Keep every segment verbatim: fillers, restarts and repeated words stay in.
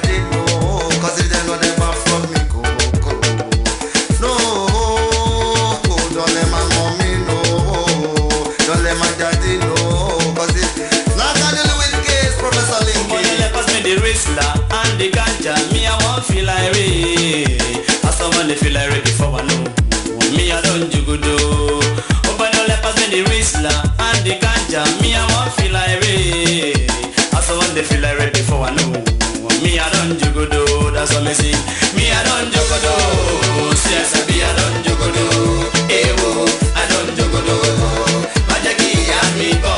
daddy know, cause if they know they back from me, go, go. No, don't let my mommy know, don't let my daddy know, cause if not gonna do with case, Professor Linky. Money let pass me the Rizla and the ganja, me I won't feel like rain. As someone they feel like rain before I know, me I don't jugudo. Oh, but no let pass me the Rizla and the ganja, me I won't feel like rain. As someone they feel like rain before I know, me I don't jugudo. That's what me sing. Me I don't jugudo. Yes I be I don't jugudo. Eh oh, I don't jugudo. Majaki and me go.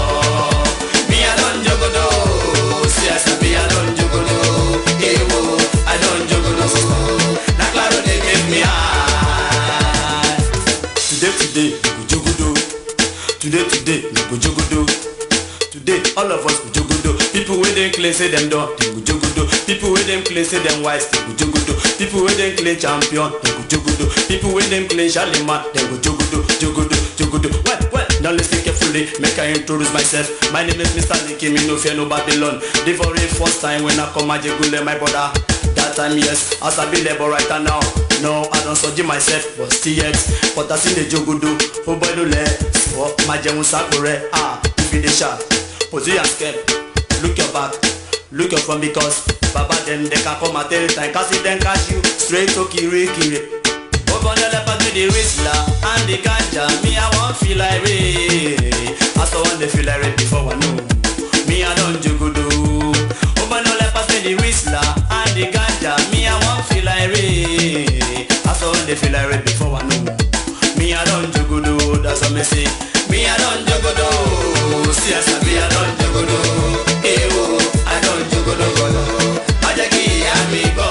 Me I don't jugudo. Yes I be I don't jugudo. Eh oh, I don't jugudo. Na claro they make me high. Today today we go jugudo. Today today we go jugudo. Today all of us go jugudo. People wey dem claim say dem don, dem go jugudo. People wey dem claim say dem wise, dem go jugudo. People wey dem claim champion, dem go jugudo. People wey dem claim Charlemagne, dem go jugudo, jugudo, jugudo. Well, well, now listen carefully, make I introduce myself. My name is Mister Linky, me no fear no Babylon. The very first time when I come Ajegule, my brother. That time yes, as I be there, but right now, no, I don't surgery myself, but still yet. But I see the jugudo, oh boy do let, oh my jemu sakure, ah, if you dey sharp, position scared. Look your back, look your front because Baba them they can come at any time. Cause if them catch you straight to Kiri Kiri. Open the leopard with the Rizla and the ganja. Me I won't feel like rain. I saw one they feel like rain before I know. Me I don't jugudo. Open the leopard with the Rizla and the ganja. Me I won't feel like rain. I saw one they feel like rain before I know. Me I don't jugudo. That's what me say. Me I don't jugudo. See I say me I don't jugudo. I don't jugudo, Majaki amigo.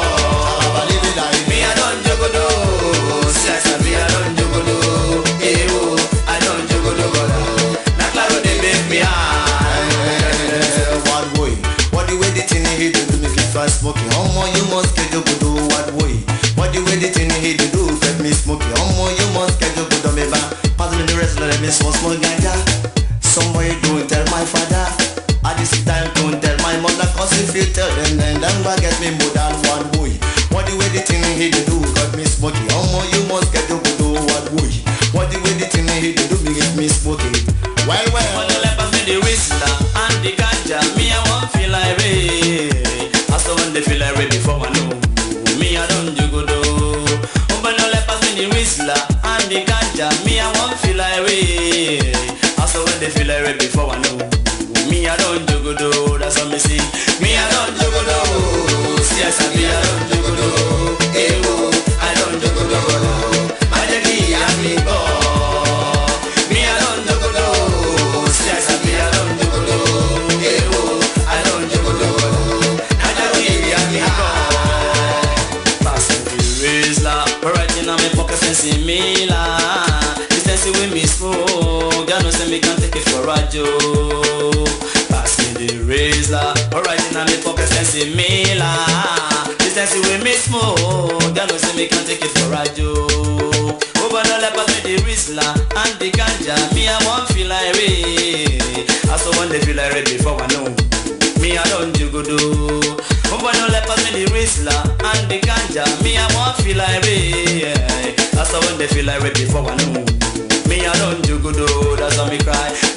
Me I don't jugudo, Sasa me I don't jugudo. Ewo, I don't jugudo, na claro they make me high. What boy? What the way the thing he do to make me start smoking? How more you must get jugudo? What boy? What the way the thing he do to get me smoking? How more you must get jugudo? Me ba, pass me the rest of me smoke smoke ganja. Somebody don't tell my father. I just time don't tell my mother, cause if you tell them then them will get me more than one boy. What the way the thing he do got me smoky. How more you must get to do what boy. What the way the thing he do me get me smoky. Well well. When the lepers with the Rizla and the ganja, me I won't feel like rain. I saw when they feel like rain before I know. Me I don't jugudo. When the lepers with the Rizla and the ganja, me I won't feel like rain. I saw when they feel like rain before I know. Me I don't jugudo, that's what me sing. Me I don't jugudo, yes I be I don't jugudo. Ewo, I don't jugudo. Majaki amigo. Me I don't jugudo, yes I be I don't jugudo. Ewo, I don't jugudo. Majaki amigo. Passing the Rizla, right in my pocket since me la. Distance with me smoke, God knows me can't take it for a joke. The Rizla, alright in a me pocket sense me la. This sense with me smoke, they know say me can't take it for a joke. Over the leopard with the Rizla and the ganja, me I won't feel like rain. I saw one they feel like rain before I know. Me I don't jugudo. Over the leopard with the Rizla and the ganja, me I won't feel like rain. I saw one they feel like rain before I know. Me I don't jugudo, that's how me cry.